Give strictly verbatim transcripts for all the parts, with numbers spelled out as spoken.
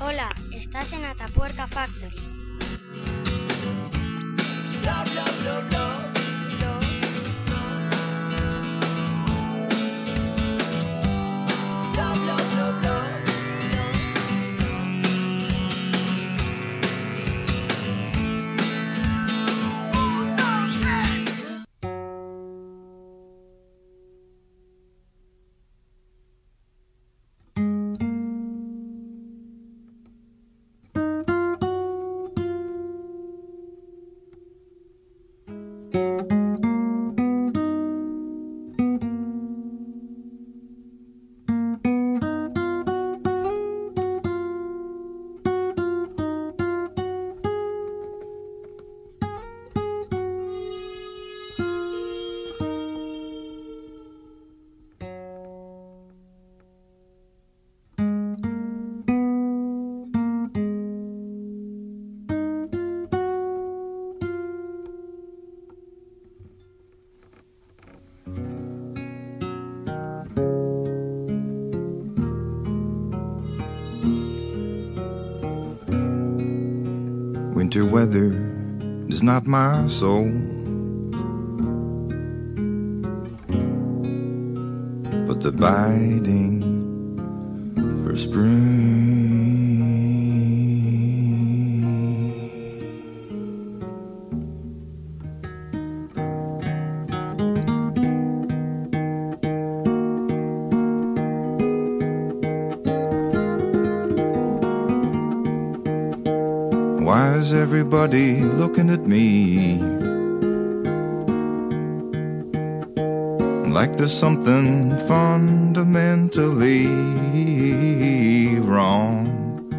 Hola, estás en Atapuerca Factory. Bla, bla, bla, bla. Bla, bla, bla, bla. Winter weather is not my soul, but the biting for spring. Why is everybody looking at me like there's something fundamentally wrong?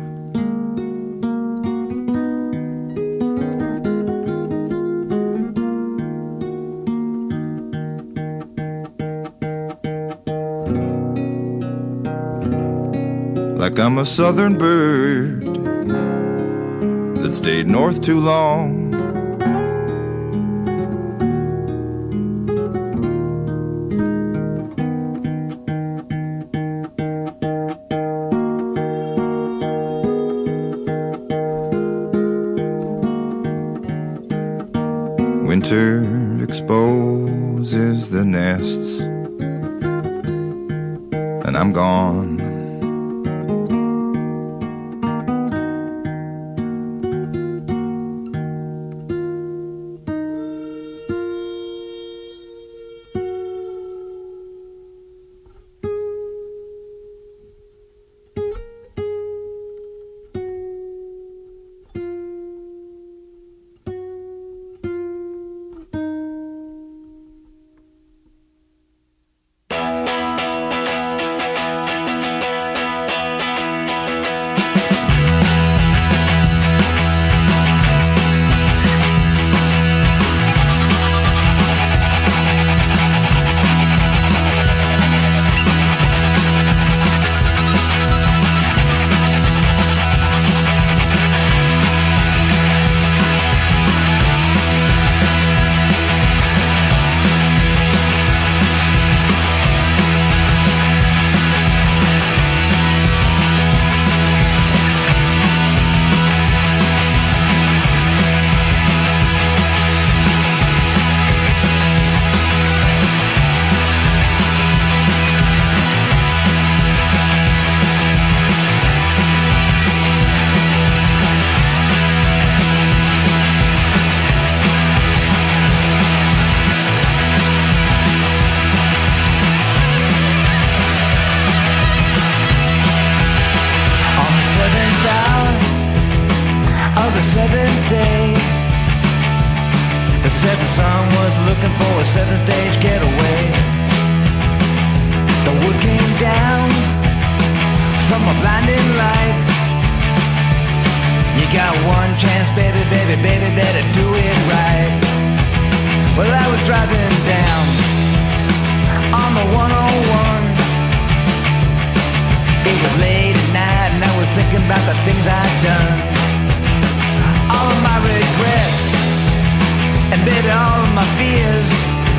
Like I'm a southern bird that stayed north too long. Winter exposes the nests, and I'm gone. The seventh day, the seventh son was looking for a seventh stage getaway. The wood came down from a blinding light. You got one chance, baby, baby, baby, better do it right. Well, I was driving down on the one oh one. It was late at night and I was thinking about the things I'd done. All of my regrets, and baby, all of my fears.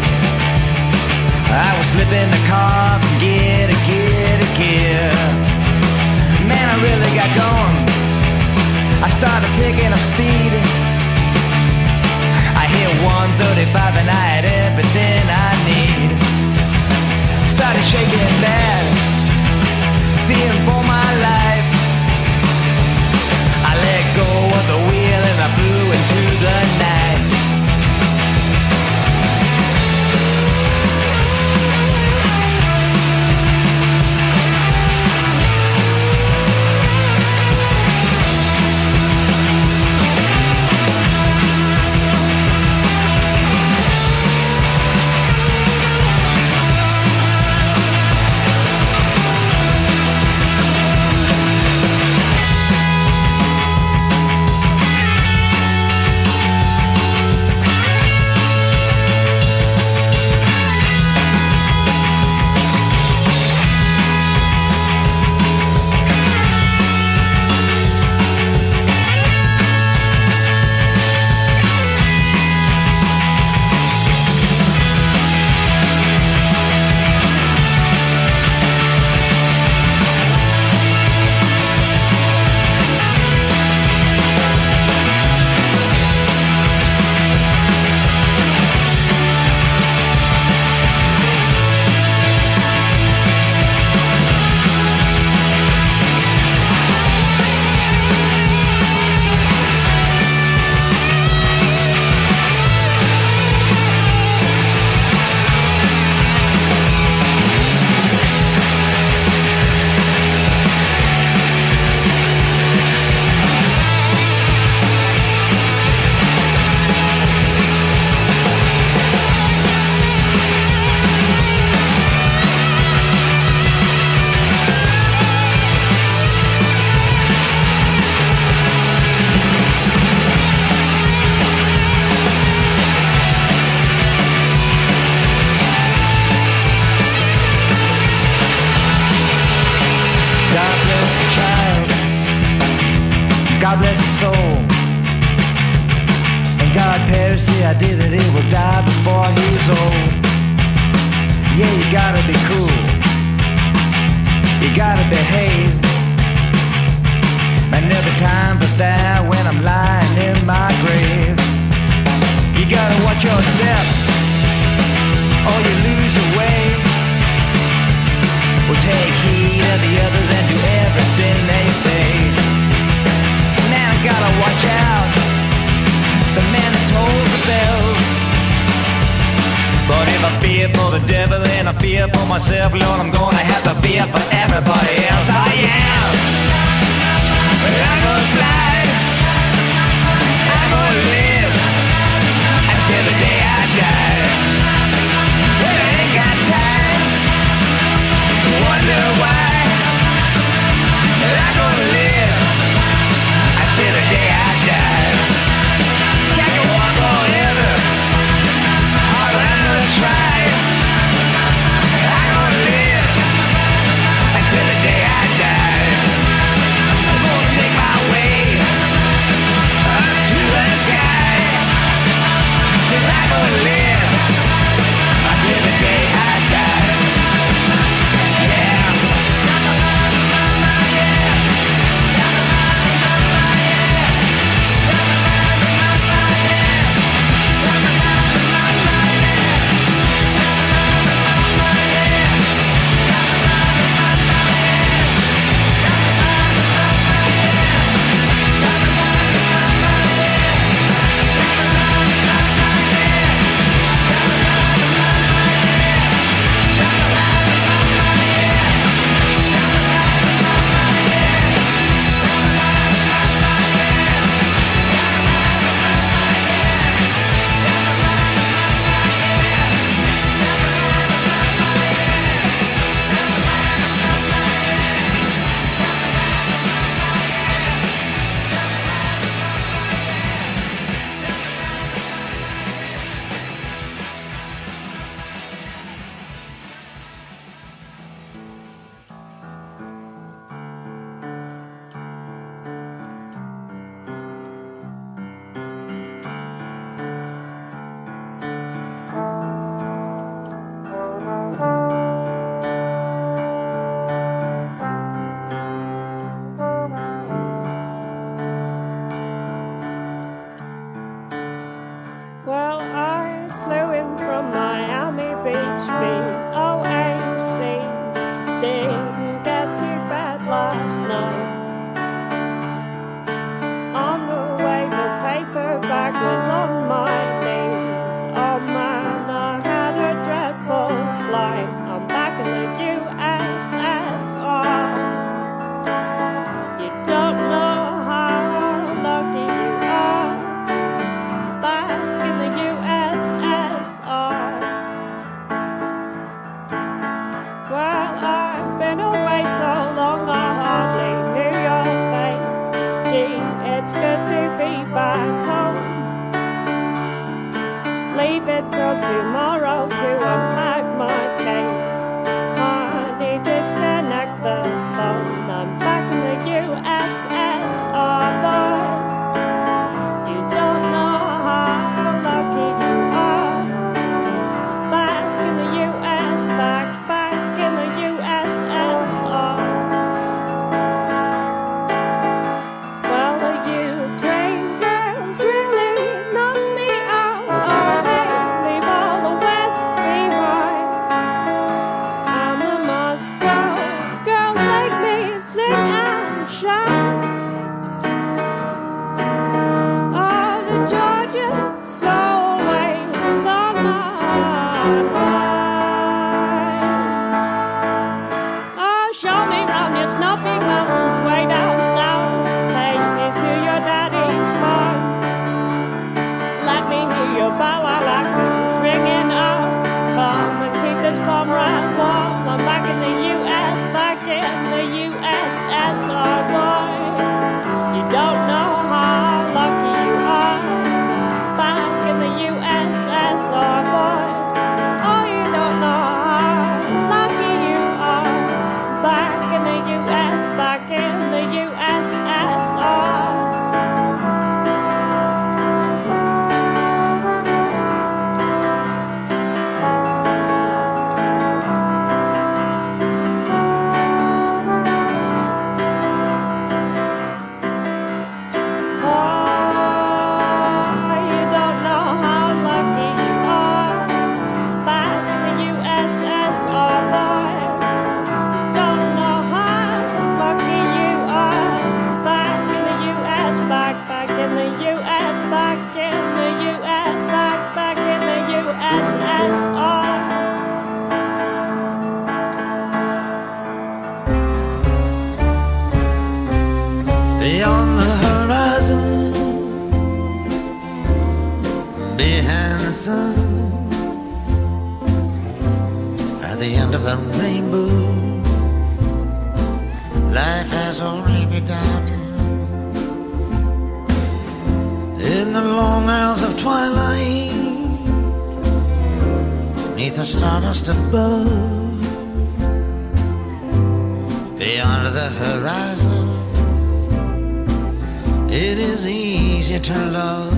I was slipping the car from gear to gear to gear. Man, I really got going. started picking up speed. I hit one thirty-five and I had everything I need. Started shaking bad, fearing for my life. I let go of the wheel and I flew into the night. God bless his soul. And God perished the idea that he will die before he's old. Yeah, you gotta be cool, you gotta behave. Man, there'll be time for that when I'm lying in my grave. You gotta watch your step or you lose your way. Well, take heed of the others and do everything they say. Now I gotta watch out, the man that tolls the bells. But if I fear for the devil, then I fear for myself. Lord, I'm gonna have to fear for everybody else. I am, I'm gonna fly, I'm gonna live until the day I die. But I ain't got time to wonder why. I'm gonna live until the day I die. I can walk forever, all I'm gonna try. I'm gonna live until the day I die. I'm gonna make my way leave it till tomorrow to unpack my case. I need to disconnect the phone. I'm back in the U S S R, boy. You don't know how lucky you are. Back in the U S, back, back in the U S S R. Well, the Ukraine girls really knocked me out. Oh, they leave all the West behind. I'm a Moscow girl, make me sing and shout. Oh, the Georgia soul waves on my mind. Oh, show me round your snowy mountains way down south. Take me to your daddy's farm. Let me hear your balalacas ringing out. Come and keep this comrade warm. I'm back in the U S, back in the U S S R, boy. You don't know how lucky you are. Back in the U S S R, boy. Oh, you don't know how lucky you are. Back in the U S, back in the U S S R. Oh, you don't know how lucky you are. Back in the U S S R, boy. You don't know how lucky you are. Back in the U S, back, back in the U S, back in the U S, back, back in the U S S R. Beyond the horizon, behind the sun, at the end of the rainbow, life has only begun. In the long hours of twilight, neath the stardust above, beyond the horizon, it is easy to love.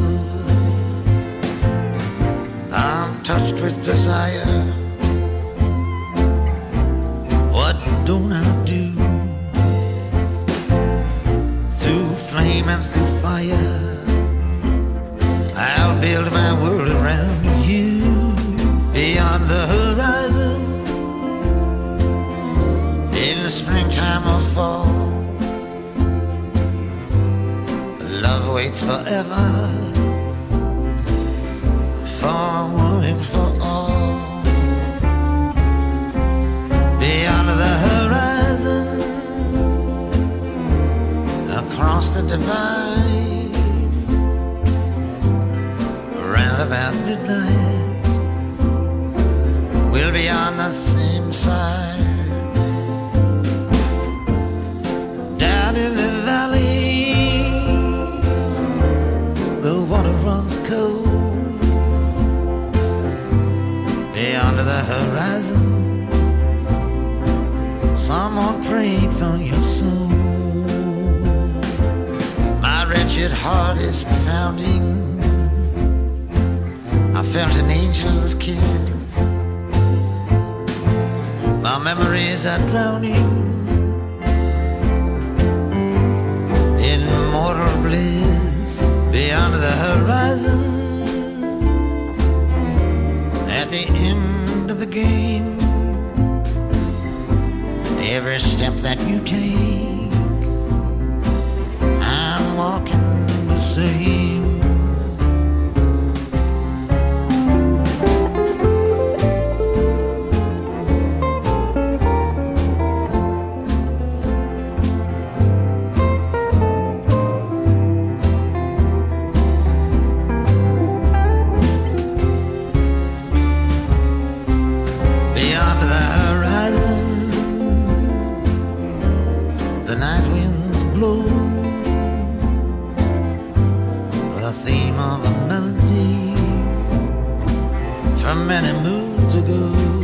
I'm touched with desire. What don't I do? Through flame and through fire, I'll build my world around you. Beyond the horizon, in the springtime or fall, love waits forever, for one and for all. Beyond the horizon, across the divide, around about midnight, we'll be on the same side. Down in the valley, the water runs cold. Beyond the horizon, someone prayed for your soul. My wretched heart is pounding. I felt an angel's kiss. My memories are drowning in mortal bliss. Beyond the horizon, at the end of the game, every step that you take, I'm walking the same. Beyond the horizon, the night winds blow, the theme of a melody from many moons ago.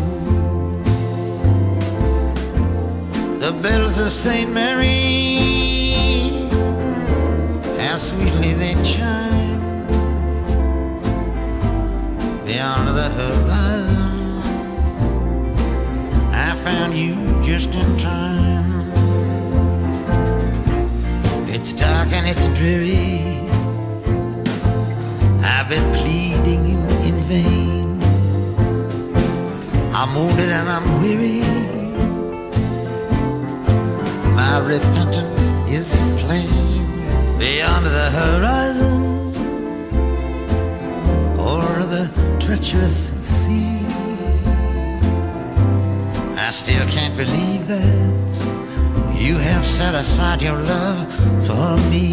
The bells of Saint Mary, how sweetly they chime. Beyond the horizon, I found you just in time. It's dark and it's dreary, I've been pleading in vain. I'm wounded and I'm weary, my repentance is plain. Beyond the horizon, o'er the treacherous sea, I still can't believe that you have set aside your love for me.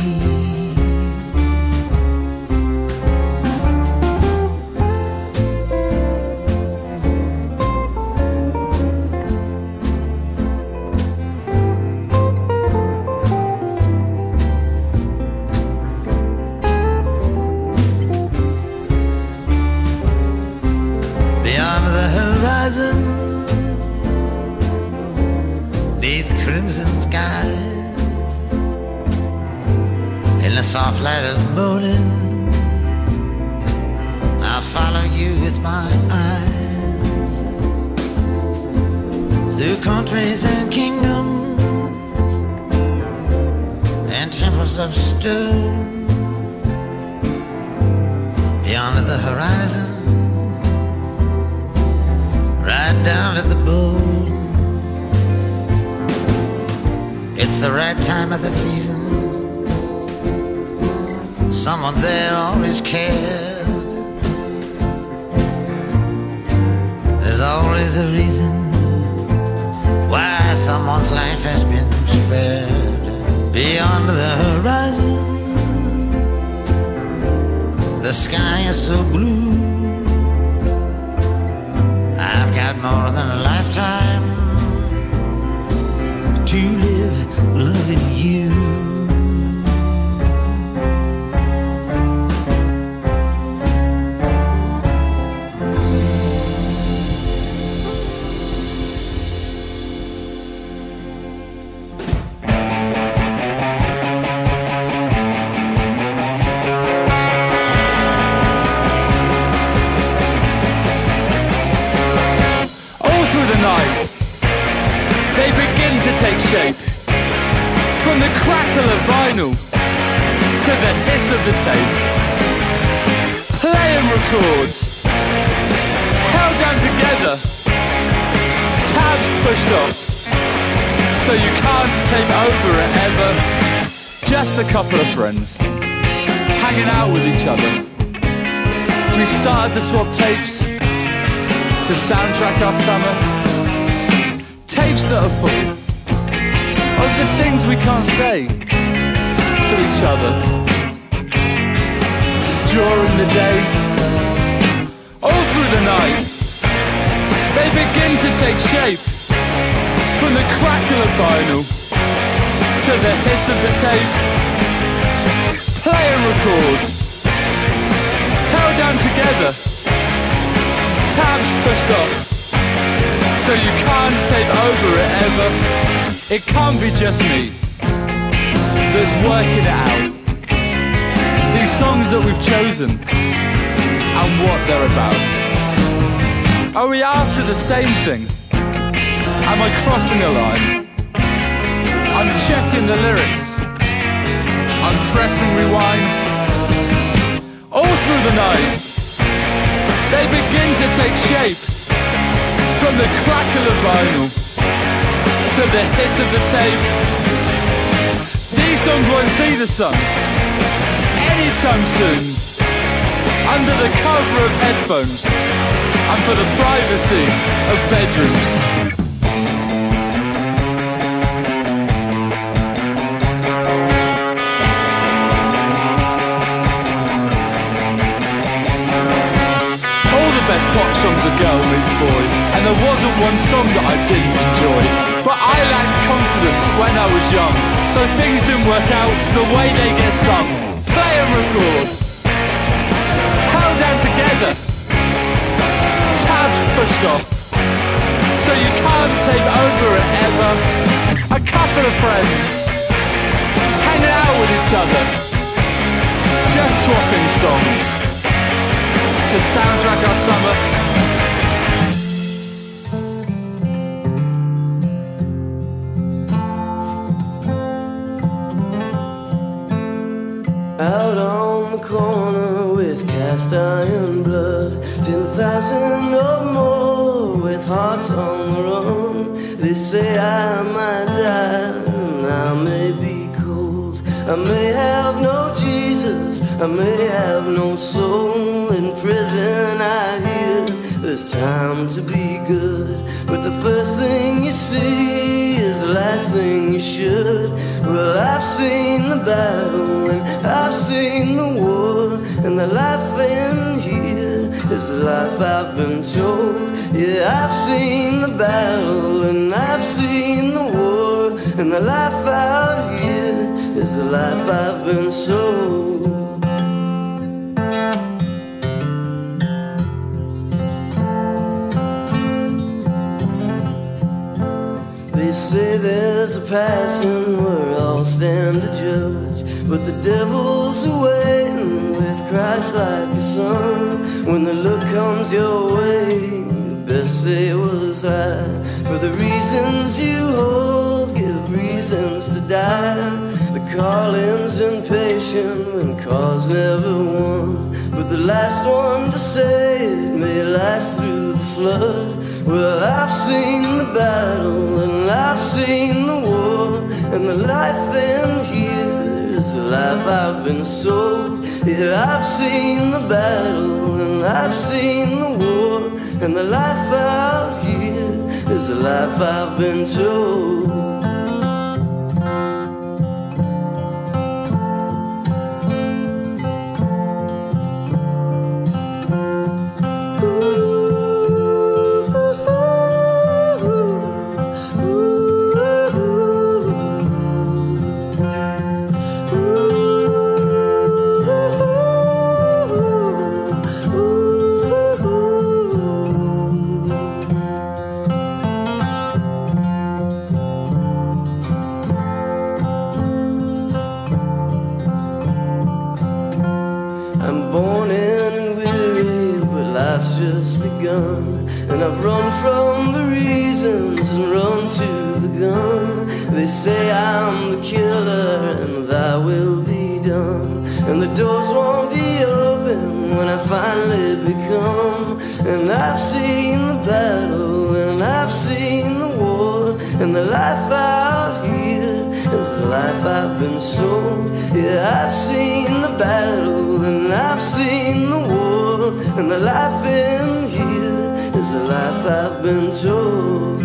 Soft light of morning, I'll follow you with my eyes through countries and kingdoms and temples of stone. Beyond the horizon, right down to the bone. It's the right time of the season, someone there always cared. There's always a reason why someone's life has been spared. Beyond the horizon, the sky is so blue, I've got more than a lifetime to live loving you. From the crackle of vinyl to the hiss of the tape, playing records held down together, tabs pushed off, so you can't tape over it ever. Just a couple of friends hanging out with each other. We started to swap tapes to soundtrack our summer, tapes that are full of the things we can't say to each other during the day. All through the night, they begin to take shape, from the crackle of vinyl to the hiss of the tape. Playing records held down together, tabs pushed off, so you can't tape over it ever. It can't be just me that's working it out. These songs that we've chosen and what they're about. Are we after the same thing? Am I crossing a line? I'm checking the lyrics, I'm pressing rewind. All through the night, they begin to take shape, from the crackle of vinyl to the hiss of the tape. These songs won't see the sun anytime soon, under the cover of headphones and for the privacy of bedrooms. All the best pop songs are girl meets boy, and there wasn't one song that I didn't enjoy. But I lacked confidence when I was young, so things didn't work out the way they get sung. Playing records held down together, off, so you can't take over it ever. A couple of friends, hanging out with each other, just swapping songs to soundtrack our summer. Out on the corner with cast iron blood, ten thousand or more with hearts on the run. They say I might die and I may be cold. I may have no Jesus, I may have no soul. In prison I hear there's time to be good, but the first thing you see is the last thing you should. Well, I've seen the battle and I've seen the war, and the life in here is the life I've been told. Yeah, I've seen the battle and I've seen the war, and the life out here is the life I've been sold. They say there's a passing where all stand to judge, but the devil's awaiting with Christ like a son. When the look comes your way, you best say it was I. For the reasons you hold give reasons to die. The calling's impatient when cause never won, but the last one to say it may last through the flood. Well, I've seen the battle and I've seen the war, and the life in here is the life I've been sold. Yeah, I've seen the battle and I've seen the war, and the life out here is the life I've been told. Just begun, and I've run from the reasons and run to the gun. They say I'm the killer and thy will be done, and the doors won't be open when I finally become. And I've seen the battle and I've seen the war, and the life out here is the life I've been sold. Yeah, I've seen the battle and I've seen the war, and the life in here is the life I've been told.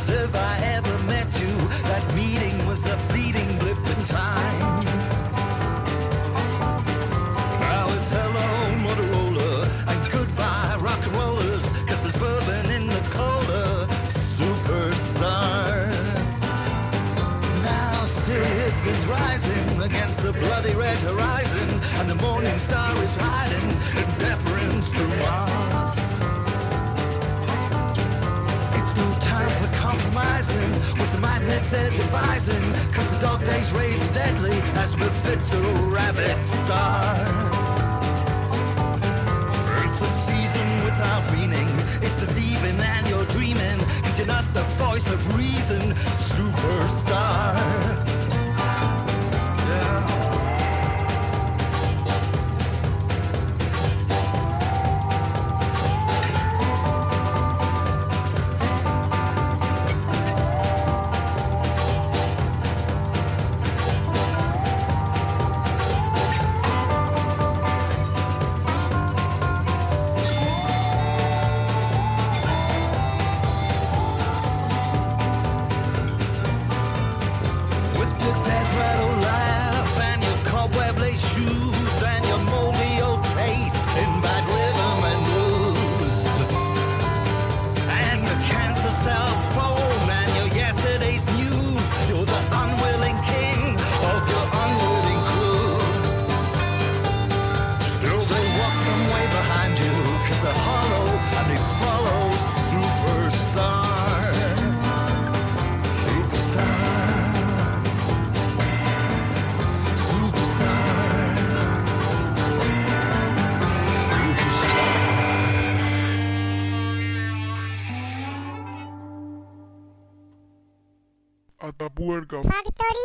If I ever met you, that meeting was a fleeting blip in time. mist is rising against the bloody red horizon, and the morning star is hiding in deference to Mars. It's no time for compromising with the madness they're devising, cause the dog days raise deadly as befits a rabbit star. It's a season without meaning, it's deceiving and you're dreaming, cause you're not the voice of reason, superstar. Yeah. Atapuerca Factory.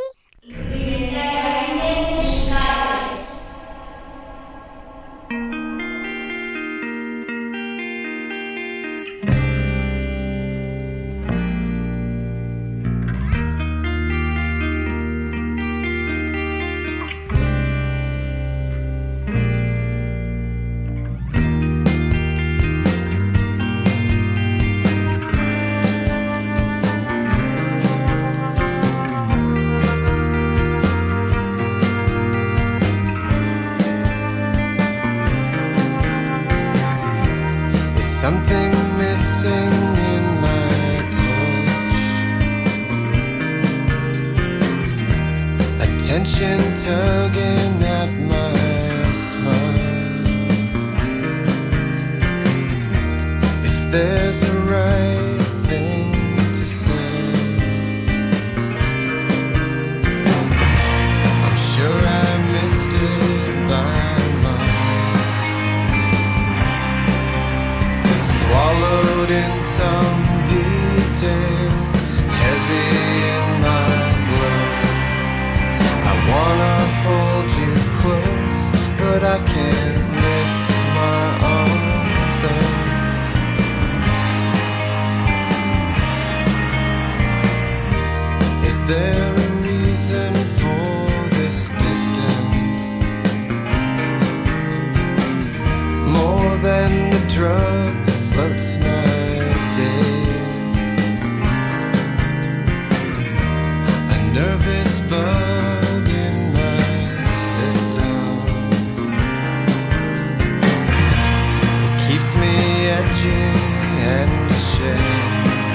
Something missing in my touch, attention tugging at my smile. If there's a right thing to say, I'm sure I missed it by swallowed in some detail, heavy in my blood. I wanna hold you close, but I can't lift my arms up. Is there a reason for this distance? More than the drug floats my days, a nervous bug in my system. It keeps me edgy and ashamed.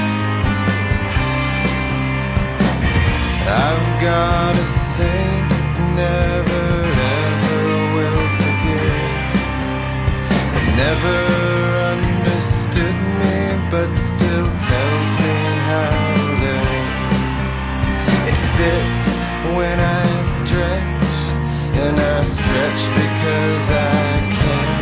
I've got a saint, never ever will forget. It never understood me, but still tells me how to. It fits when I stretch, and I stretch because I can.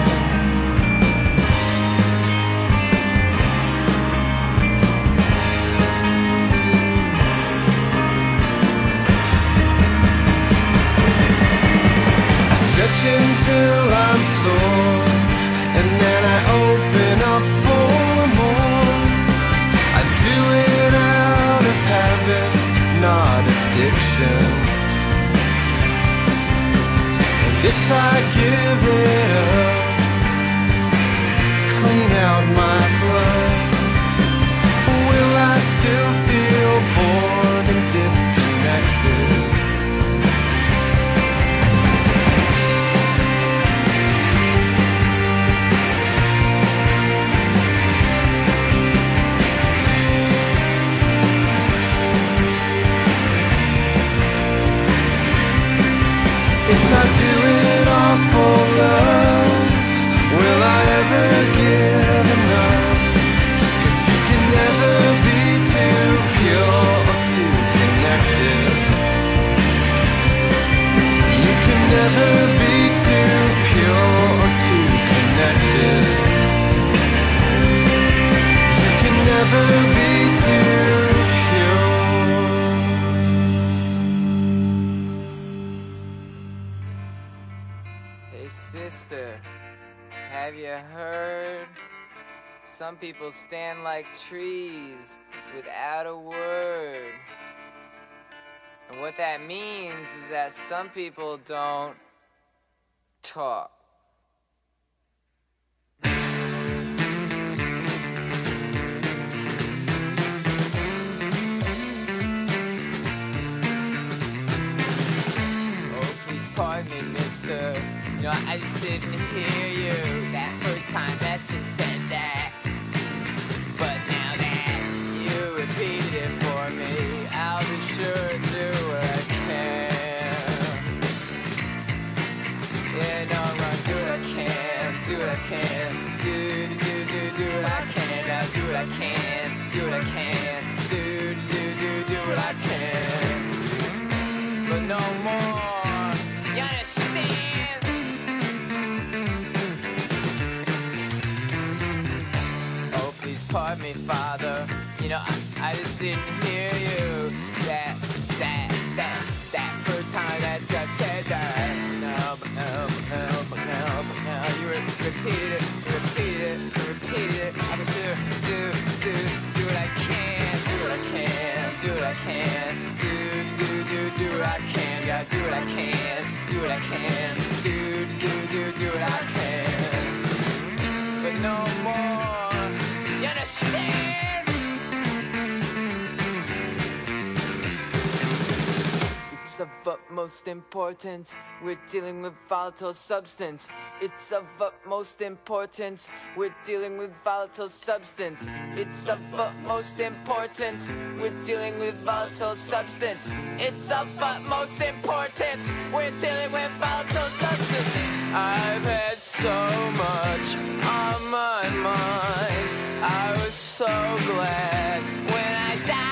I stretch until I'm sore, and then I open up for more. I do it out of habit, not addiction. And if I give it up, clean out my blood, will I still feel bored and disconnected? If I do it all for love, will I ever give enough? 'Cause you can never be too pure or too connected. You can never be too pure or too connected. You can never be too pure. Hey sister, have you heard? Some people stand like trees without a word. And what that means is that some people don't talk. Oh, please pardon me, mister. You know, I just didn't hear you that first time that you said that. But now that you repeated it for me, I'll be sure to do what I can. Yeah, no, I'm gonna do what I can, do what I can, do, do, do, do what I can, I'll do what I can, do what I can, do, do, do, do what I can. But no more, you understand? Oh, please pardon me, Father. You know, I, I just didn't hear you. That, that, that, that first time that you said that. No, but no, but no, but no, but no. You re- repeated it, you repeated it, you repeated it. I'm sure do, do, do what I can, do what I can, do what I can, do, do, do, do what I can. Yeah, do what I can, do what I can, do, do, do, do what I can. But no more, you understand? It's of utmost importance, we're dealing with volatile substance. It's of utmost importance, we're dealing with volatile substance. It's of utmost importance, we're dealing with volatile substance. It's of utmost importance, we're dealing with volatile substance. I've had so much on my mind, I was so glad when I died.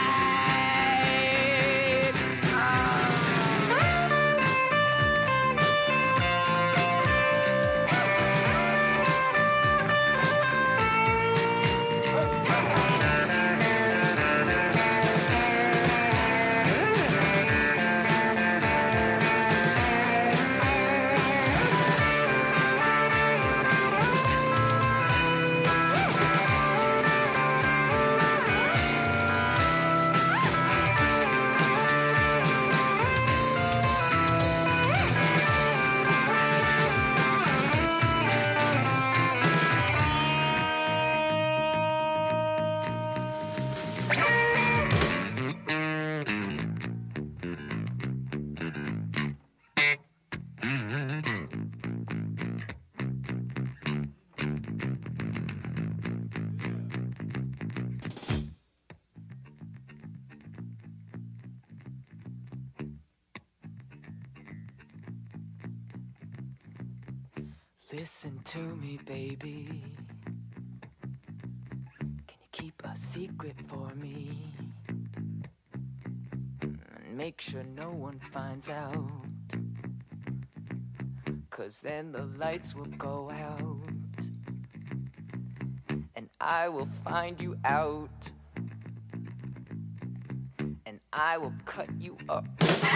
Listen to me, baby. Can you keep a secret for me? And make sure no one finds out. 'Cause then the lights will go out. And I will find you out. And I will cut you up.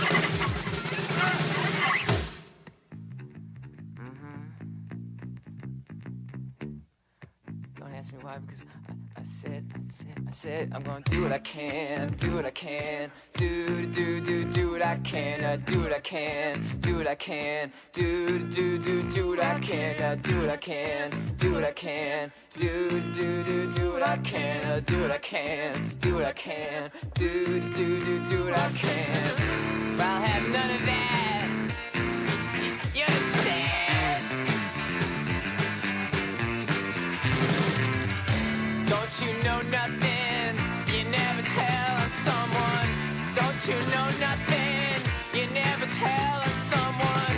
Ask me why, because I, I said, I said, I said, I'm gonna do what I can, do what I can, do, do, do, do what I can, uh, do what I can, do what I can, do, do, do, do what I can, uh, do what I can, do what I can, do, do, do, do what I can, uh, do what I can, do what I can, do, do, do, do what I can. But I'll have none of that. You understand? Don't you know nothing? You never tell on someone. Don't you know nothing? You never tell on someone.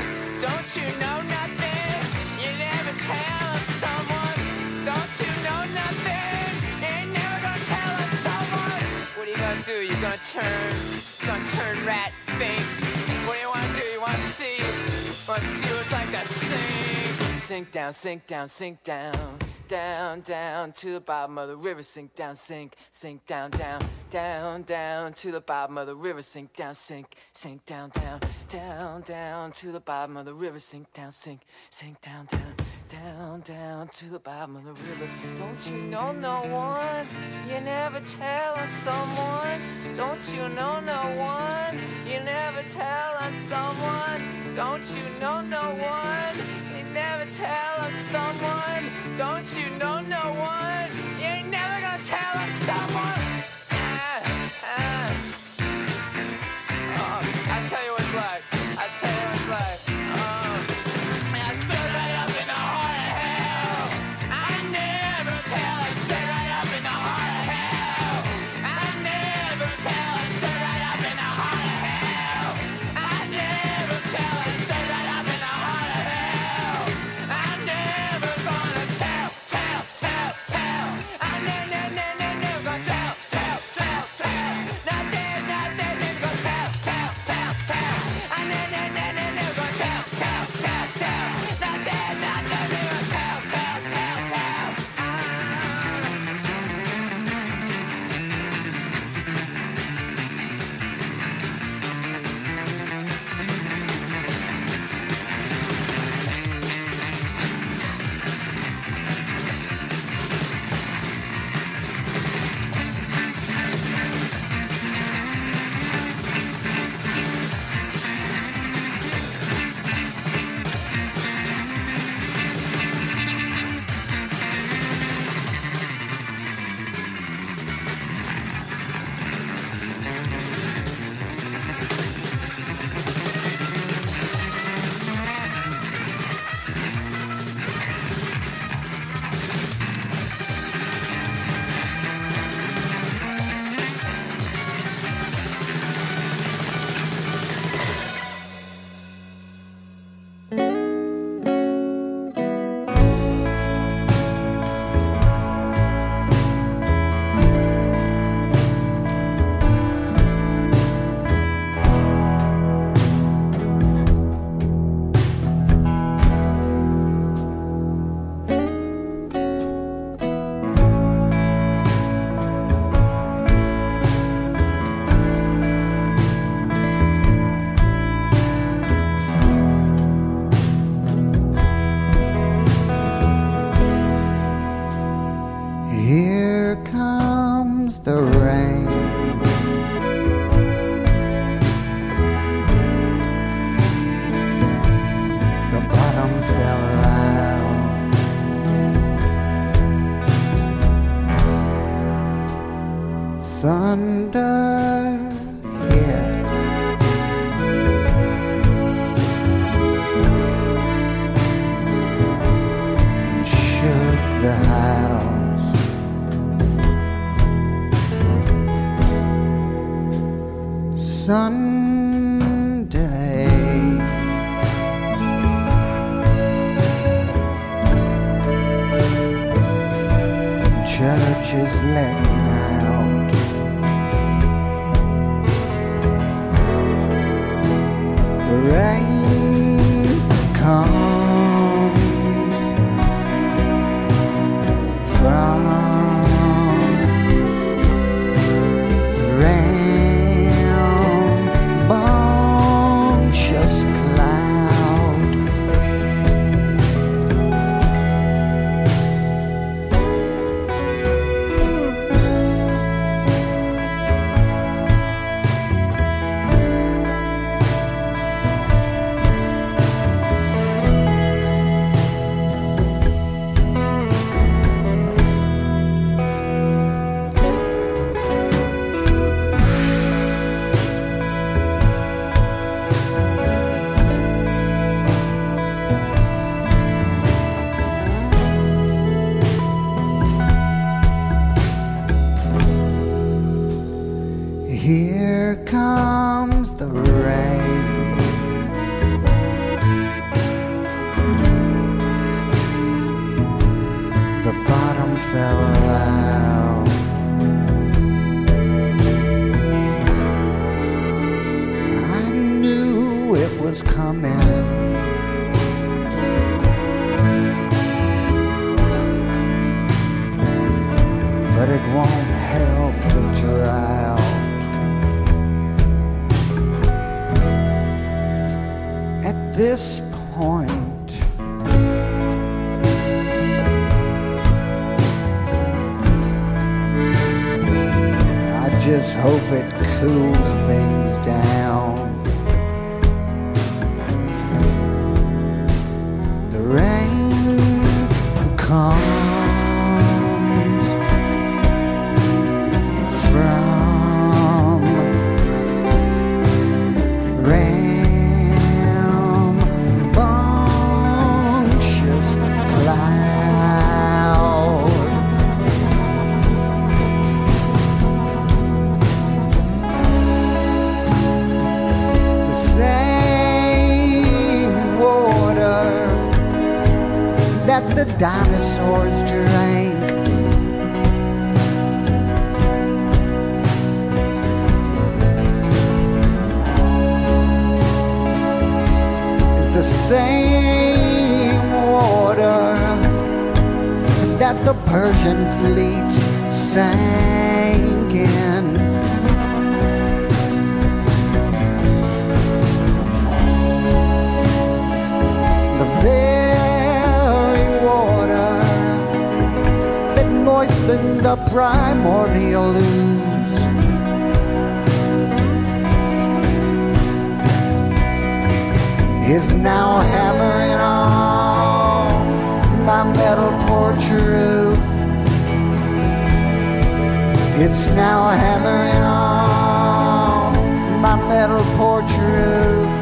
turn, gonna turn rat fake. What do you wanna do? You wanna see? Wanna see what it's like to sink? Sink down, sink down, sink down. Down, down to the bottom of the river, sink down, sink, sink down, down, down, down to the bottom of the river, sink down, sink, sink down, down, down, down to the bottom of the river, sink down, sink, sink down, down, down, down to the bottom of the river. Don't you know no one? You never tell on someone. Don't you know no one? You never tell on someone. Don't you know no one? You never tell on someone. Don't you know no one? You ain't never gonna tell on someone. Ah, ah. Oh, I tell you what it's like. I tell you what it's like. Oh, I stood right up in the heart of hell. I never tell. I stood right up in the heart of hell. I never tell. I stood right up in the heart of hell. I never tell. I stood right up in the heart of hell. I'm never gonna tell, tell, tell, tell. I'm never, never, never, never gonna tell, tell, tell, tell. Nothing, nothing, never gonna tell, tell, tell, tell. I'm never, never, never, never gonna tell, tell, tell, tell. Nothing, nothing, never gonna tell, tell, tell, tell. Here comes the rain. The bottom fell out. Thunder hit. And shook the house. Sunday, church is letting out. The rain comes from the rain. Just cloud. Here comes the rain. The bottom fell out. this point. I just hope it cools things down. The rain comes from rambunctious cloud. The same water that the dinosaurs drank is the same water that the Persian fleets sank in. The very water that moistened the primordial ooze. Is now hammering on my metal porch roof. It's now hammering on my metal porch roof.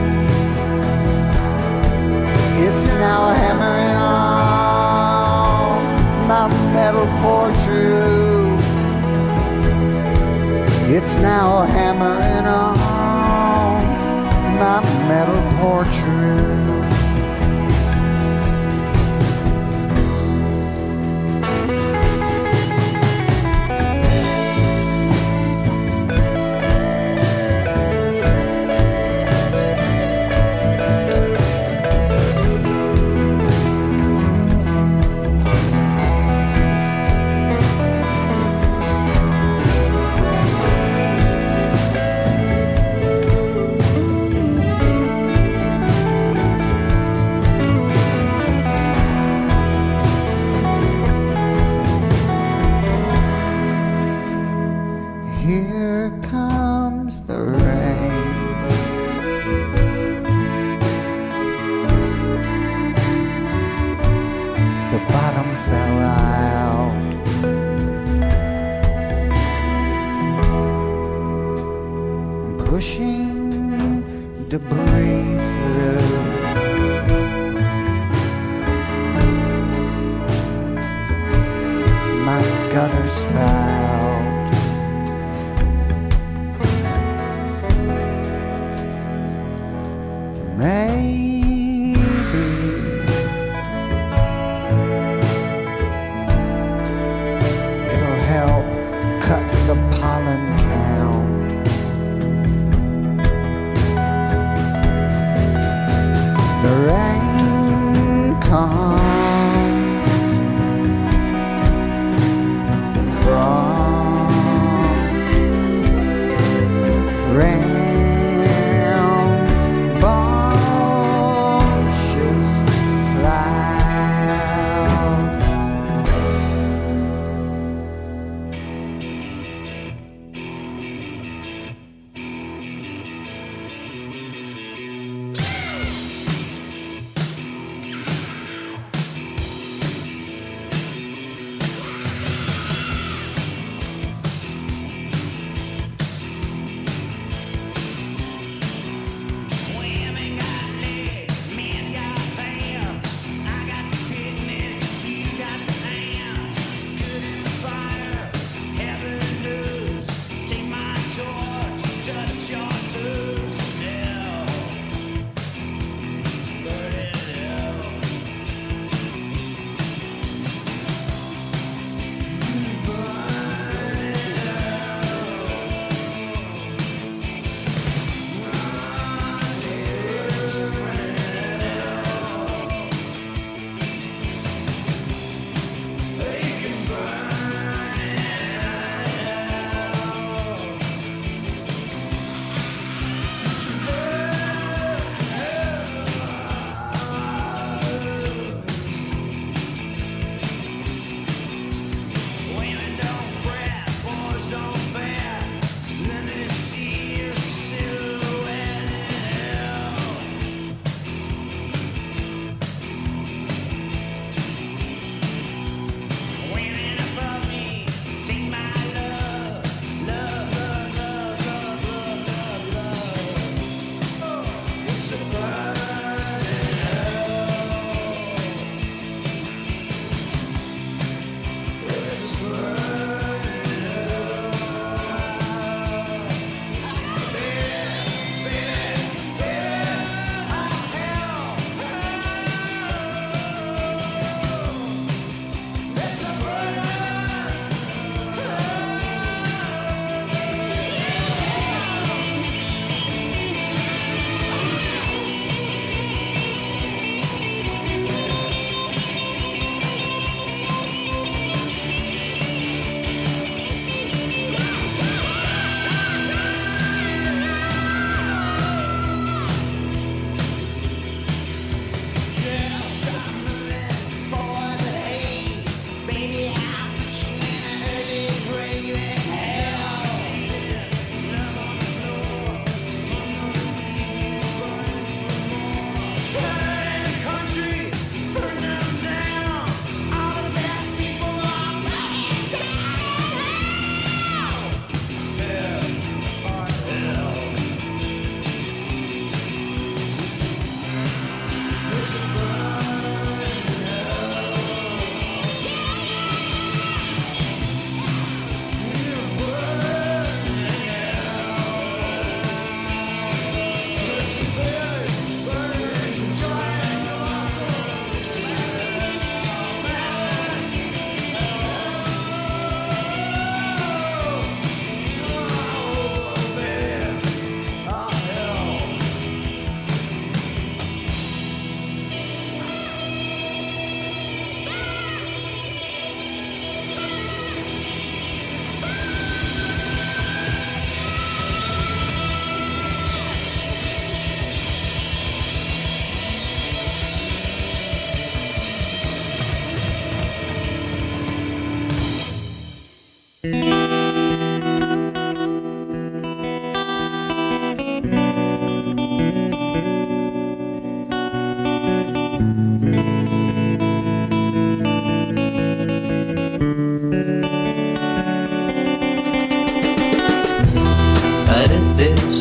It's now hammering on my metal porch roof. It's now hammering on my metal porch roof. Here comes the rain. The bottom fell out. I'm pushing debris through. My gutter spout. Maybe it'll help cut the pollen count. The rain comes from rain.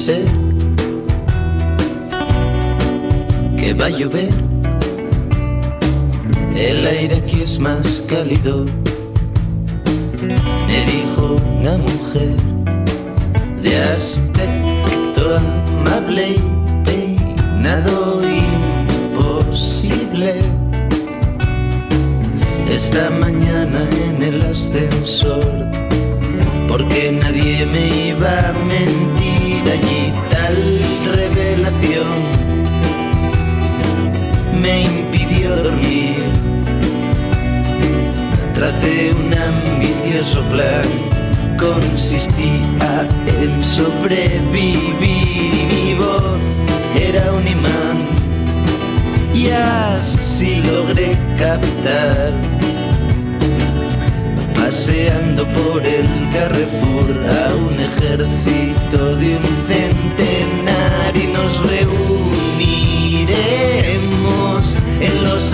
ser que va a llover. El aire aquí es más cálido, me dijo una mujer de aspecto amable y peinado imposible. Esta mañana en el ascensor, porque nadie me iba a mentir allí. Tal revelación me impidió dormir. Tracé un ambicioso plan, consistía en sobrevivir y mi voz era un imán y así logré captar, paseando por el Carrefour, a un ejército de un centenar y nos reuniremos en los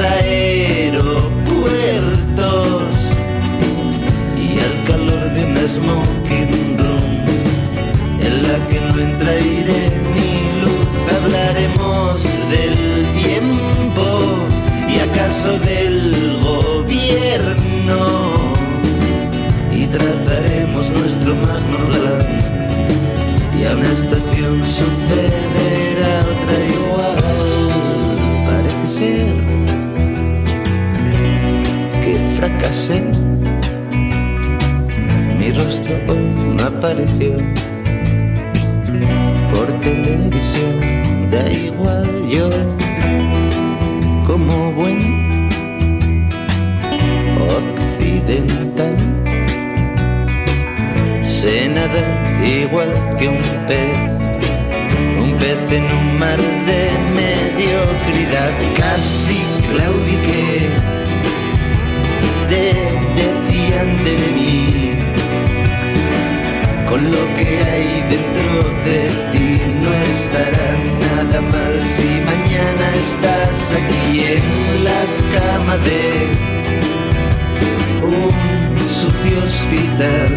aeropuertos y al calor de una smoking room en la que no entra aire ni luz hablaremos del tiempo y acaso del gobierno y trazaremos nuestro magno plan y a una estación sucederá otra igual. Parece ser que fracasé, mi rostro hoy no apareció por televisión, da igual yo como buen occidental sé nadar igual que un pez, un pez en un mar de mediocridad. Casi claudiqué, de, decían de mí, con lo que hay dentro de ti no estará nada mal si mañana estás aquí en la cama de un sucio hospital.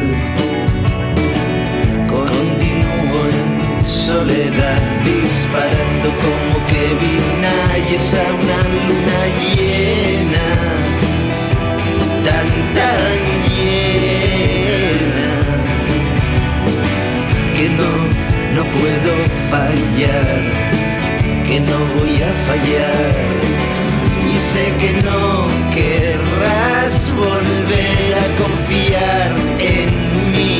Continúo en soledad, disparando como Kevin Ayers a una luna llena, tan tan llena, que no, no puedo fallar, que no voy a fallar, y sé que no querrás volver a confiar en mí.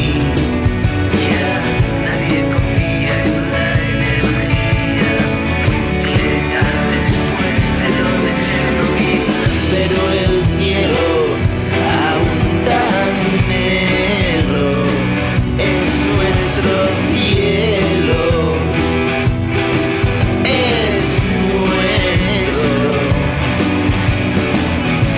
Pero el cielo aún tan negro es nuestro cielo, es nuestro.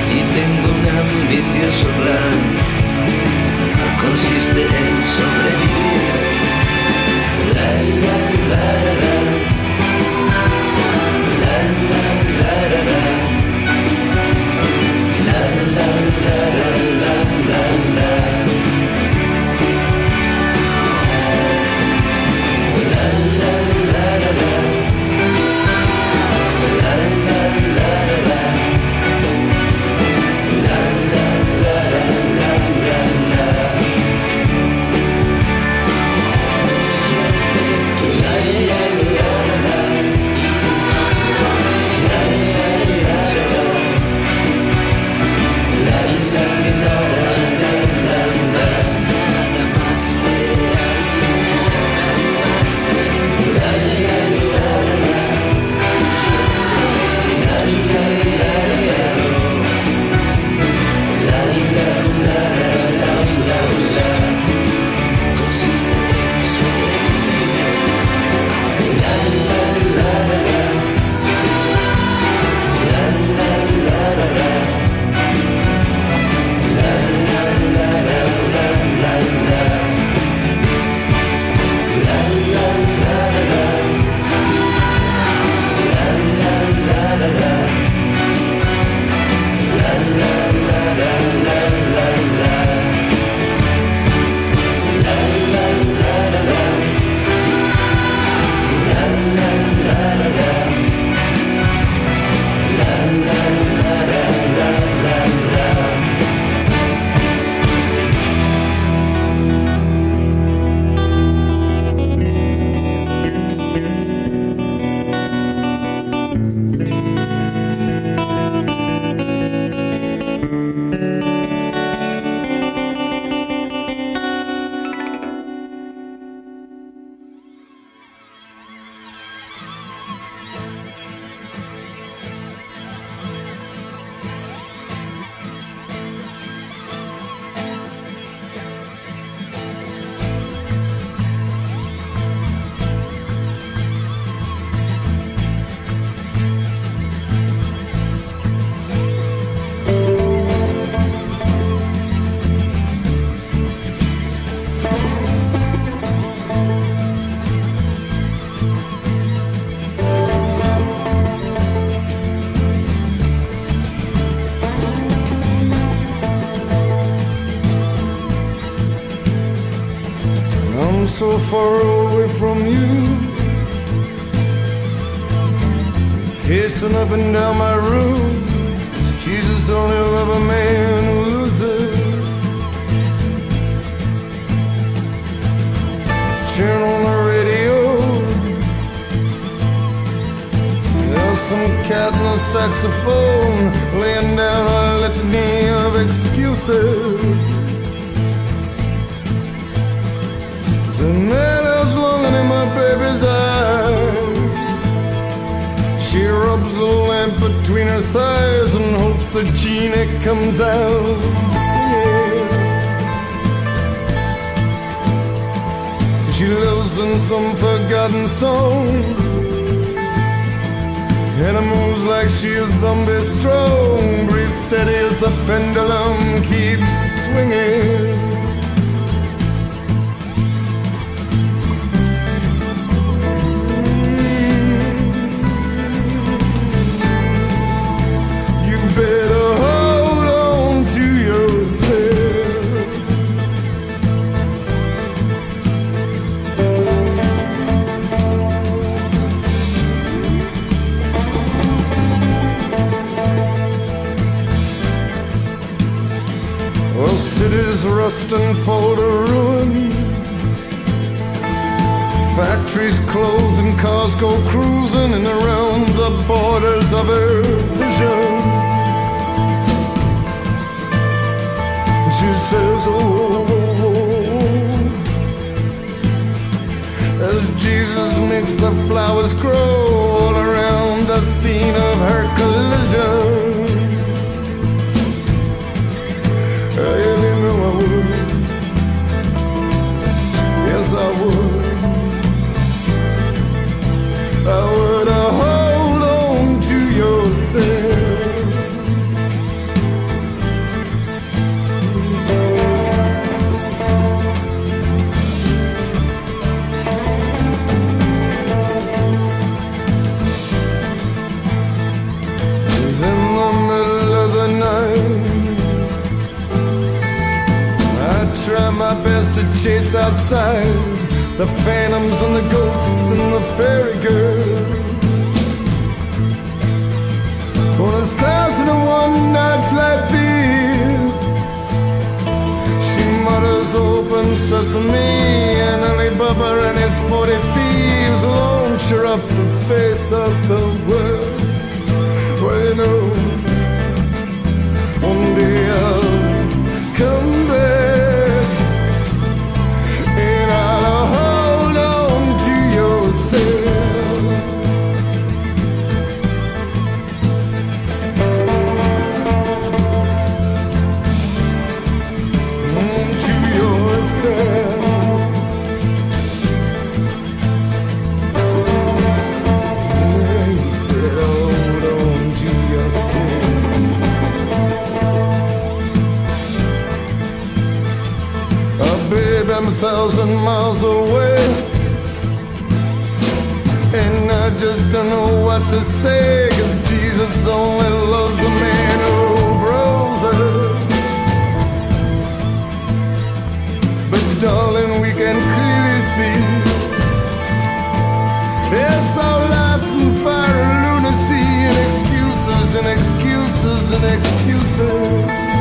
far away from you. Pacing up and down my room, is Jesus only love a man who loses? Turn on the radio, there's some cat in a saxophone laying down a litany of excuses. The night I was longing in my baby's eyes. She rubs a lamp between her thighs and hopes the genie comes out singing. She lives in some forgotten song, and it moves like she is zombie strong, breathes steady as the pendulum keeps swinging. Better hold on to yourself. Well, cities rust and fall to ruin, factories close and cars go cruising in around the borders of her vision. She says, oh, oh, oh, as Jesus makes the flowers grow all around the scene of her collision. I really know I would, yes I would, I would uh, hold on to yourself. Try my best to chase outside the phantoms and the ghosts and the fairy girl. On a thousand and one nights like these, she mutters open sesame, and Alibaba and his forty thieves launch her up the face of the world. Well, you know, one day I'll come back. I'm a thousand miles away, and I just don't know what to say, 'cause Jesus only loves a man who grows up. But darling, we can clearly see it's all life and fire and lunacy and excuses and excuses and excuses.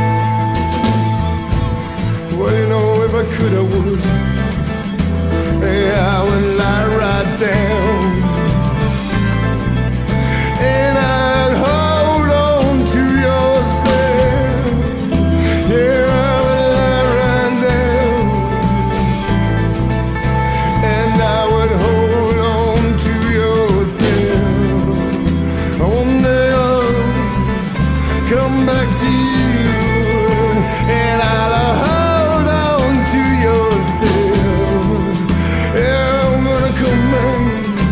Well, you know, if I could, I would. Yeah, I would lie right down, and I'd hold on to yourself. Yeah, I would lie right down, and I would hold on to yourself. One day I'll come back to you, and I'll to yourself. Yeah, I'm gonna come back.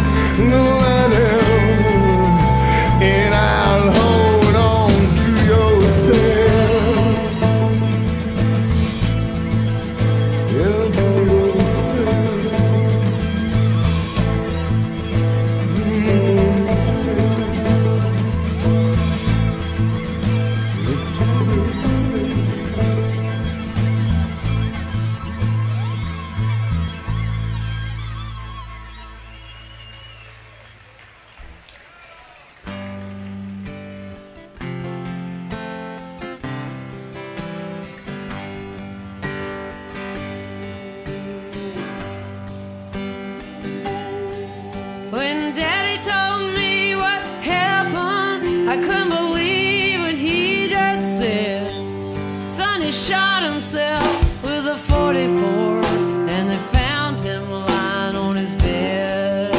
And Daddy told me what happened. I couldn't believe what he just said. Sonny shot himself with a forty-four, and they found him lying on his bed.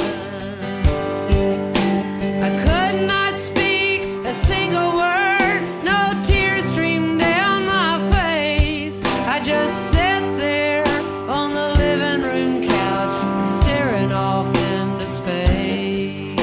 I could not speak a single word, no tears streamed down my face. I just sat there on the living room couch, staring off into space.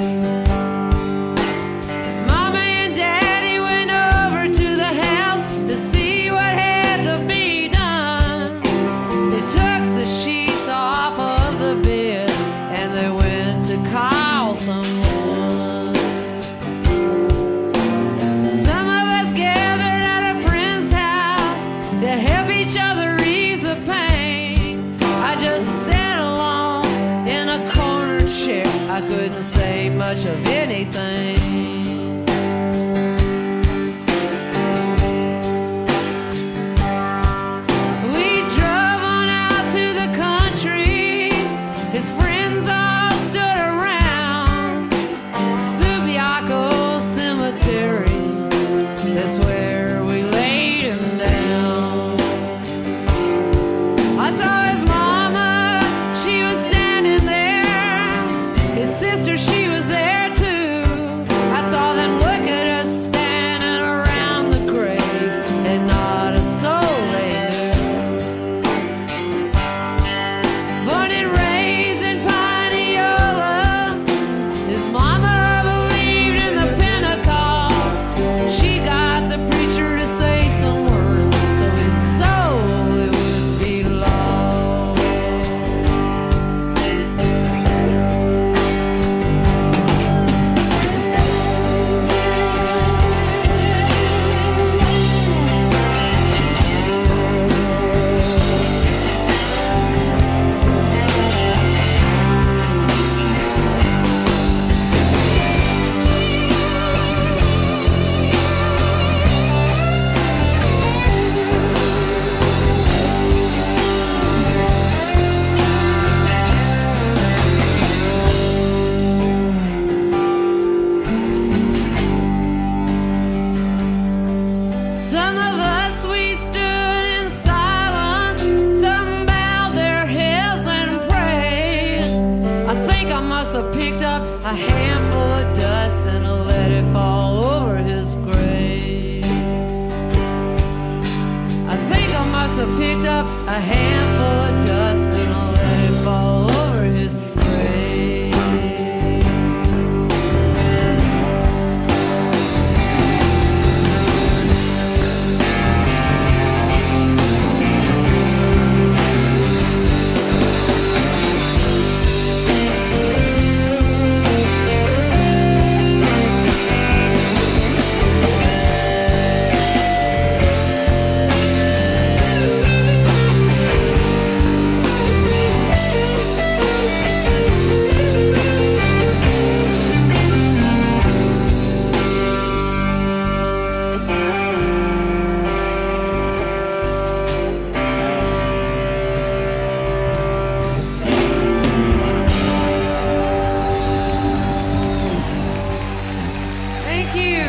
Mama and Daddy went over to the house to see what had to be done. They took the sheets off of the bed and they went to call someone. Some of us gathered at a friend's house to help each other ease the pain. I just sat alone in a corner chair. I couldn't say much of anything. We drove on out to the country. His friends all stood around. Subiaco Cemetery, that's where we laid him down. I saw his mama, she was standing there. His sister, she was there too. I saw them look at us standing around the grave, and not a soul they knew. Born and raised in Pineola, his mama believed in the Pentecost. She got the preacher to say some words so his soul it would be lost. Some of us, we stood in silence. Some bowed their heads and prayed. I think I must have picked up a handful of dust and let it fall over his grave. I think I must have picked up a handful of dust and let it fall over his grave. Thank you.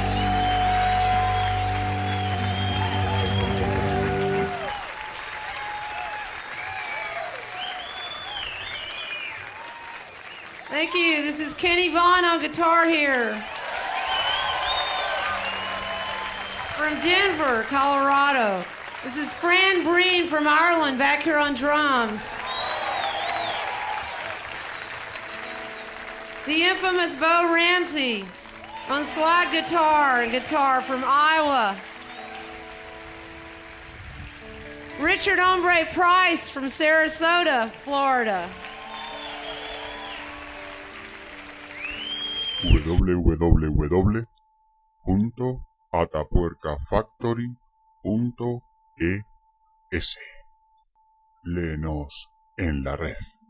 Thank you. This is Kenny Vaughn on guitar here. From Denver, Colorado. This is Fran Breen from Ireland back here on drums. The infamous Bo Ramsey on slide guitar and guitar from Iowa. Richard Ombre Price from Sarasota, Florida. w w w punto atapuerca factory punto e s. Léenos en la red.